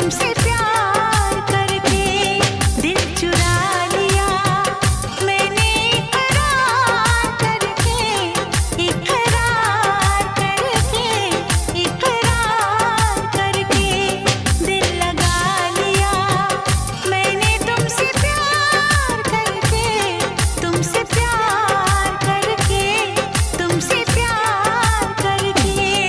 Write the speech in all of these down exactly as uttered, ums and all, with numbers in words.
तुमसे प्यार करके दिल चुरा लिया मैंने इकरार करके इकरार करके इकरार करके दिल लगा लिया मैंने तुमसे प्यार करके तुमसे प्यार करके तुमसे प्यार करके।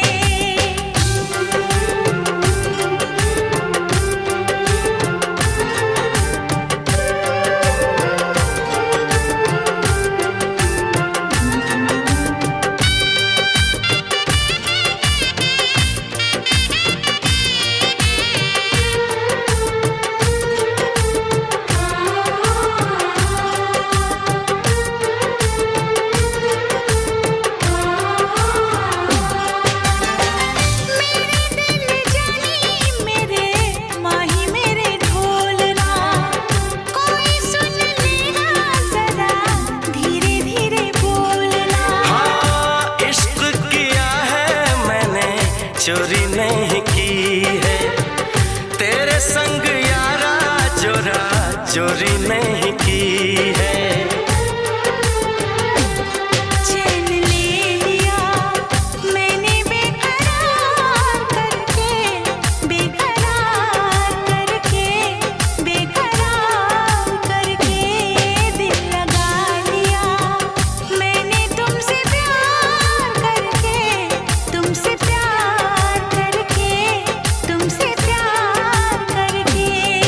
चोरी नहीं की है तेरे संग यारा चोरा चोरी नहीं की है। चैन ले लिया मैंने बेकरार करके बेकरार करके बेकरार करके दिल लगा लिया मैंने तुमसे प्यार करके तुमसे प्यार करके तुमसे प्यार करके।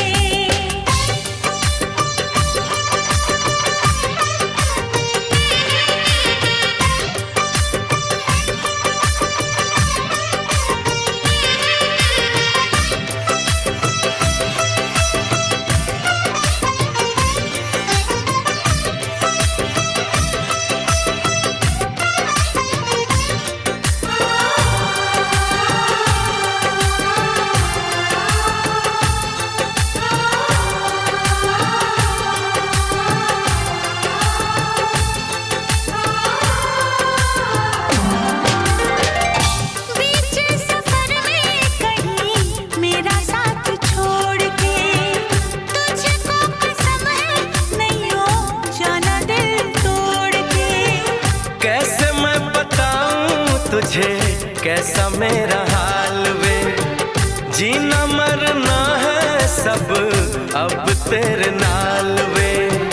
तुझे कैसा मेरा हाल वे जीना मरना है सब अब तेरे नाल वे।